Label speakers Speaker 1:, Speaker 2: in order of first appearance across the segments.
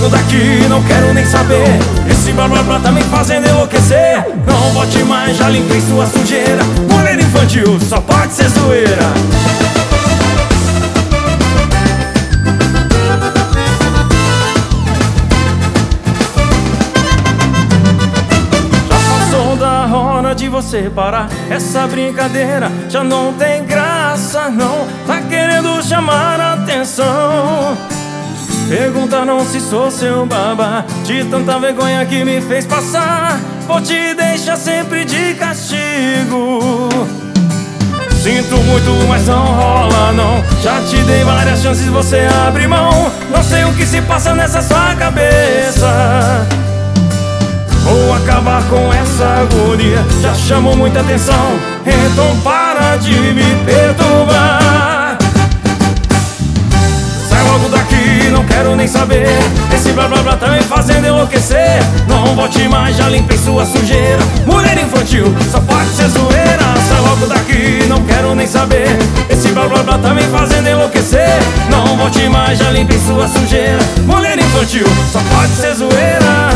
Speaker 1: logo daqui, não quero nem saber. Esse blá blá blá tá me fazendo enlouquecer. Não volte mais, já limpei sua sujeira. Mulher infantil, só pode ser zoeira. De você parar essa brincadeira já não tem graça, não. Tá querendo chamar a atenção. Perguntaram se sou seu babá, de tanta vergonha que me fez passar. Vou te deixar sempre de castigo. Sinto muito, mas não rola não. Já te dei várias chances, você abre mão. Não sei o que se passa nessa sua cabeça. Vou acabar com essa agonia, já chamou muita atenção. Então para de me perturbar. Sai logo daqui, não quero nem saber. Esse blá blá blá tá me fazendo enlouquecer. Não volte mais, já limpei sua sujeira. Mulher infantil, só pode ser zoeira. Sai logo daqui, não quero nem saber. Esse blá blá blá tá me fazendo enlouquecer. Não volte mais, já limpei sua sujeira. Mulher infantil, só pode ser zoeira.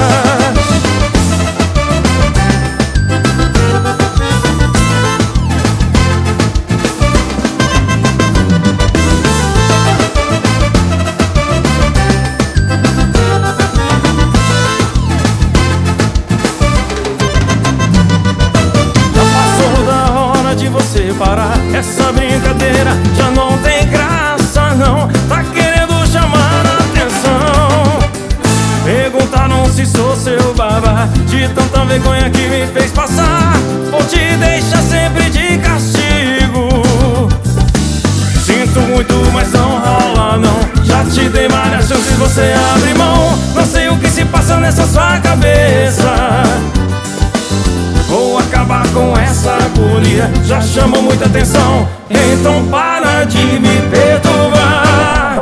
Speaker 1: Parar essa brincadeira já não tem graça, não. Tá querendo chamar a atenção. Perguntaram se sou seu babá, de tanta vergonha que me fez passar. Vou te deixar sempre de castigo. Sinto muito, mas não rola não. Já te dei várias chances, você abre mão. Não sei o que se passa nessa sua cabeça. Vou acabar com essa agonia, já chamou muita atenção. Então para de me perturbar.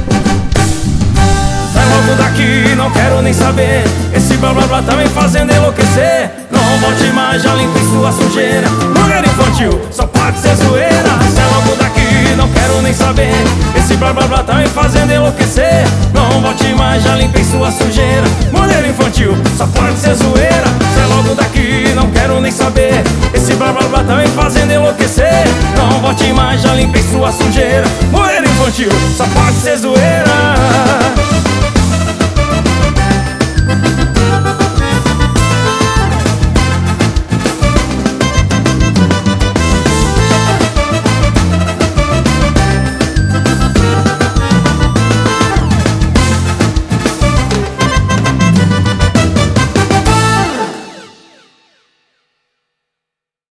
Speaker 1: Sai logo daqui, não quero nem saber. Esse blá blá blá tá me fazendo enlouquecer. Não volte mais, já limpei sua sujeira. Mulher infantil, só pode ser zoeira. Sai logo daqui, não quero nem saber. Esse blá blá blá tá me fazendo enlouquecer. Não volte mais, já limpei sua sujeira. Mulher infantil, só pode ser zoeira. Sai logo daqui, não quero nem saber. Esse blá blá blá tá me fazendo enlouquecer. Não volte mais, já limpei sua sujeira. Mulher infantil, só pode ser zoeira.